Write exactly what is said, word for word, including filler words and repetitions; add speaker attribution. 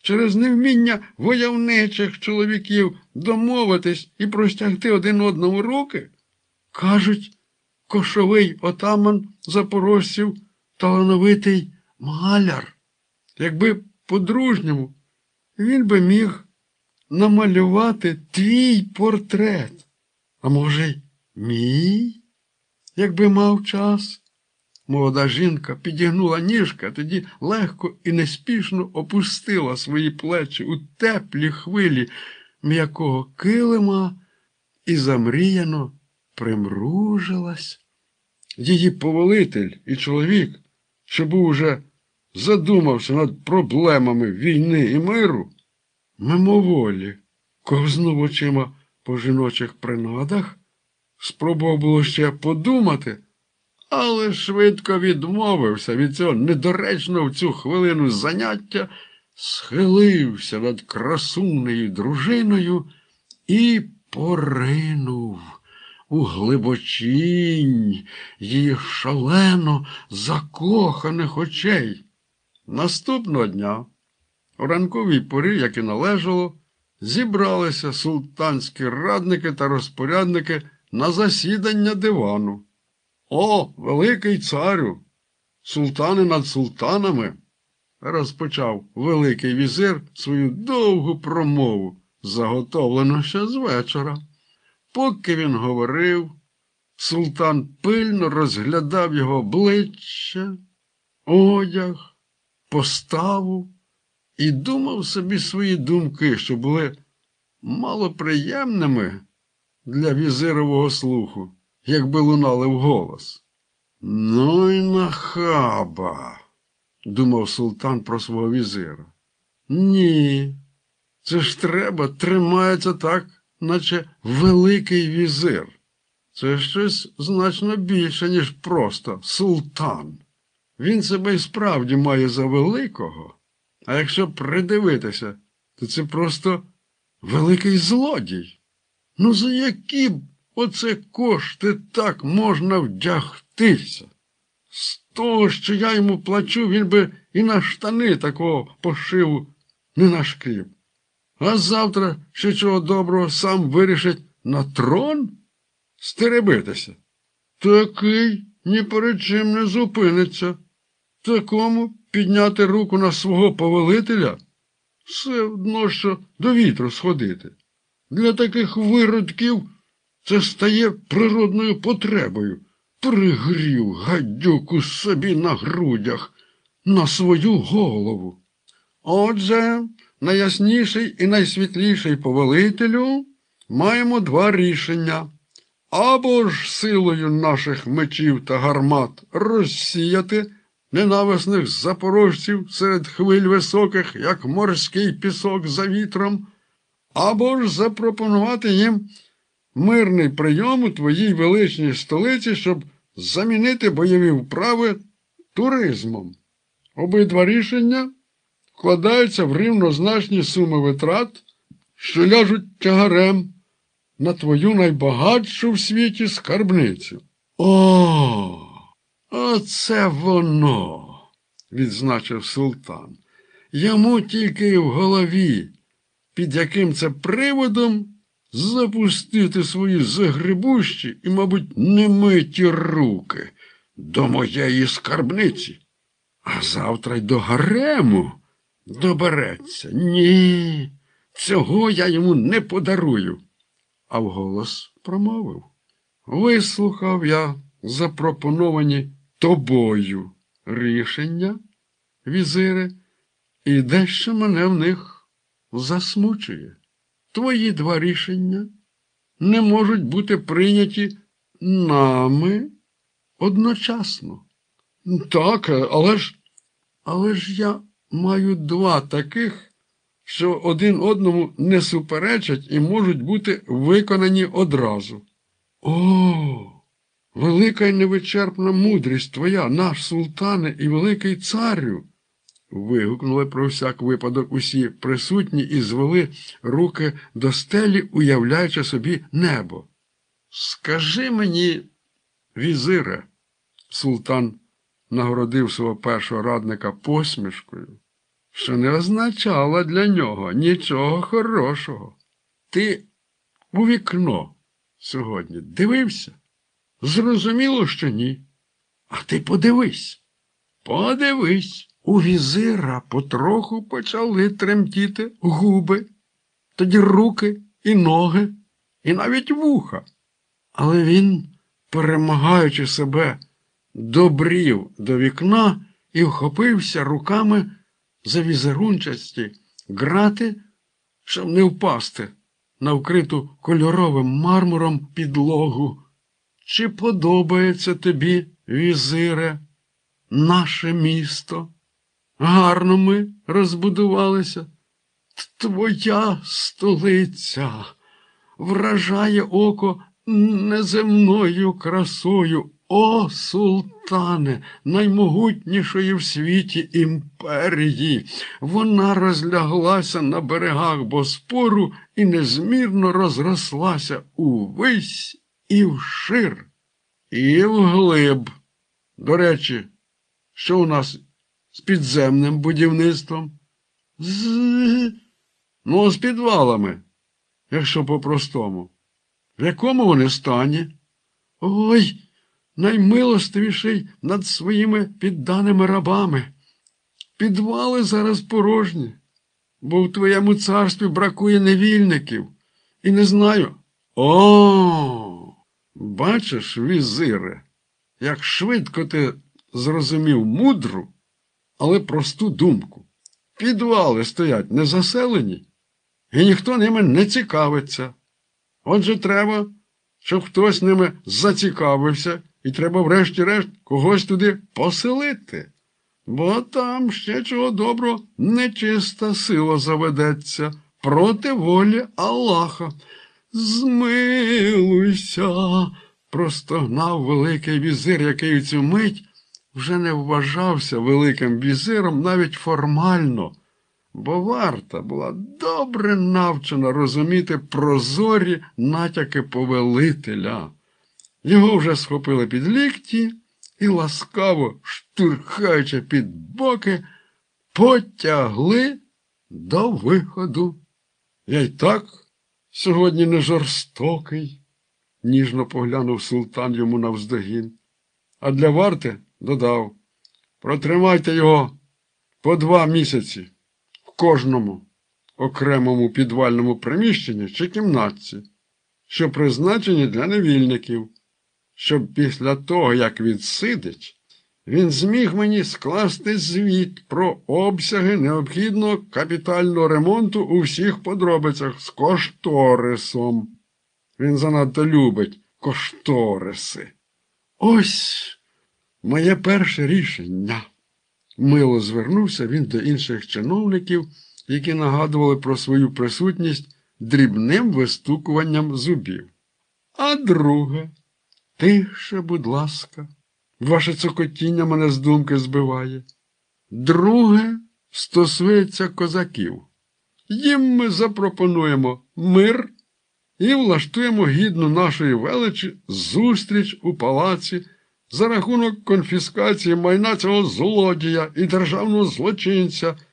Speaker 1: через невміння войовничих чоловіків домовитись і простягти один одному руки? Кажуть, кошовий отаман запорожців талановитий маляр. Якби по-дружньому, він би міг намалювати твій портрет. А може й мій, якби мав час. Молода жінка підігнула ніжки, а тоді легко і неспішно опустила свої плечі у теплі хвилі м'якого килима і замріяно примружилась. Її повелитель і чоловік, що був уже задумався над проблемами війни і миру, мимоволі ковзнув очима по жіночих принадах, спробував було ще подумати, але швидко відмовився від цього недоречного в цю хвилину заняття, схилився над красунею дружиною і поринув у глибочінь її шалено закоханих очей. Наступного дня, у ранковій порі, як і належало, зібралися султанські радники та розпорядники на засідання дивану. «О, великий царю! Султани над султанами!» – розпочав великий візир свою довгу промову, заготовлену ще з вечора. Поки він говорив, султан пильно розглядав його обличчя, одяг, поставу і думав собі свої думки, що були малоприємними для візирового слуху, якби лунали вголос. «Ну й нахаба!» – думав султан про свого візира. «Ні, це ж треба, тримається так, наче великий візир. Це щось значно більше, ніж просто султан. Він себе і справді має за великого, а якщо придивитися, то це просто великий злодій. Ну за які б оце кошти так можна вдягтися? З того, що я йому плачу, він би і на штани такого пошиву не нашкрів. А завтра, ще чого доброго, сам вирішить на трон стеребитися. Такий ні перед чим не зупиниться. Такому підняти руку на свого повелителя – все одно, що до вітру сходити. Для таких виродків це стає природною потребою. Пригрів гадюку собі на грудях, на свою голову. Отже, найясніший і найсвітліший повелителю, маємо два рішення. Або ж силою наших мечів та гармат розсіяти ненависних запорожців серед хвиль високих, як морський пісок за вітром, або ж запропонувати їм мирний прийом у твоїй величній столиці, щоб замінити бойові вправи туризмом. Обидва рішення вкладаються в рівнозначні суми витрат, що ляжуть тягарем на твою найбагатшу в світі скарбницю. О, оце воно, відзначив султан. Йому тільки в голові, під яким це приводом, запустити свої загребущі і, мабуть, немиті руки до моєї скарбниці. А завтра й до гарему добереться. Ні, цього я йому не подарую. А вголос промовив. Вислухав я запропоновані тобою рішення, візире, і дещо мене в них засмучує. Твої два рішення не можуть бути прийняті нами одночасно. Так, але ж, але ж я маю два таких, що один одному не суперечать і можуть бути виконані одразу. О, велика й невичерпна мудрість твоя, наш султане і великий царю! Вигукнули про всяк випадок усі присутні і звели руки до стелі, уявляючи собі небо. Скажи мені, візире, султан нагородив свого першого радника посмішкою, що не означало для нього нічого хорошого. Ти у вікно сьогодні дивився? Зрозуміло, що ні. А ти подивись. Подивись. У візира потроху почали тремтіти губи, тоді руки і ноги, і навіть вуха. Але він, перемагаючи себе, добрів до вікна і вхопився руками за візерунчасті грати, щоб не впасти на вкриту кольоровим мармуром підлогу. Чи подобається тобі, візире, наше місто? Гарно ми розбудувалися. Твоя столиця вражає око неземною красою. О, султане, наймогутнішої в світі імперії! Вона розляглася на берегах Боспору і незмірно розрослася увесь і вшир, і вглиб. До речі, що у нас з підземним будівництвом? З... Ну, з підвалами, якщо по-простому. В якому вони стані? Ой, наймилостивіший над своїми підданими рабами. Підвали зараз порожні, бо в твоєму царстві бракує невільників. І не знаю. О, бачиш, візире, як швидко ти зрозумів мудру, але просту думку. Підвали стоять незаселені, і ніхто ними не цікавиться. Отже, треба, щоб хтось ними зацікавився, і треба врешті-решт когось туди поселити. Бо там ще чого доброго нечиста сила заведеться проти волі Аллаха. Змилуйся, простогнав великий візир, який у цю мить вже не вважався великим візиром навіть формально, бо варта була добре навчена розуміти прозорі натяки повелителя. Його вже схопили під лікті і, ласкаво штурхаючи під боки, потягли до виходу. Я й так сьогодні не жорстокий, ніжно поглянув султан йому навздогін. А для варти додав: протримайте його по два місяці в кожному окремому підвальному приміщенні чи кімнатці, що призначені для невільників, щоб після того, як відсидить, він зміг мені скласти звіт про обсяги необхідного капітального ремонту у всіх подробицях з кошторисом. Він занадто любить кошториси. Ось моє перше рішення. Мило звернувся він до інших чиновників, які нагадували про свою присутність дрібним вистукуванням зубів. А друге, тише, будь ласка, ваше цокотіння мене з думки збиває. Друге стосується козаків. Їм ми запропонуємо мир і влаштуємо гідну нашої величі зустріч у палаці за рахунок конфіскації майна цього злодія і державного злочинця,